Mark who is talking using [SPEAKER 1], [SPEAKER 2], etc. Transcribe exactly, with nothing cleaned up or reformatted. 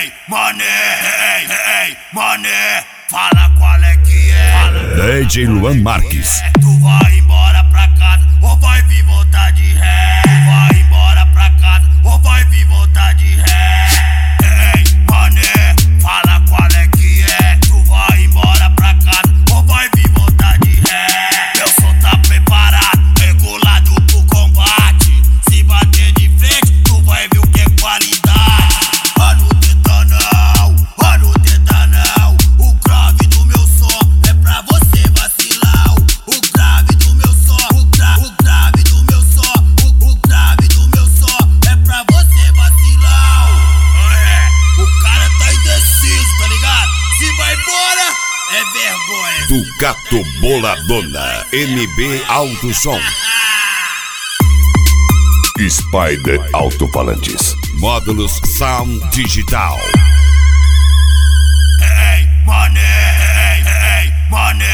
[SPEAKER 1] Ei, mané, ei, ei, mané, fala qual é que é.
[SPEAKER 2] D J Luan Marques.
[SPEAKER 1] Tu vai embora pra casa ou vai vir voltar de ré? Tu vai embora pra casa ou vai vir voltar de ré? Ei, mané, fala qual é que é. Tu vai embora pra casa ou vai vir voltar de ré? Meu som tá preparado, regulado pro combate. Se bater de frente, tu vai ver o que é qualidade. Mano, tenta não, mano, tenta não. O grave do meu som é pra você vacilar. O grave do meu som, o, gra o grave do meu som, o, o grave do meu som é pra você vacilar. É, o cara tá indeciso, tá ligado? Se vai embora, é vergonha.
[SPEAKER 2] Ducato Boladona, N B Alto Som. Spider Alto-Falantes. Módulos Sound Digital.
[SPEAKER 1] Ei, mané, ei, ei, mané.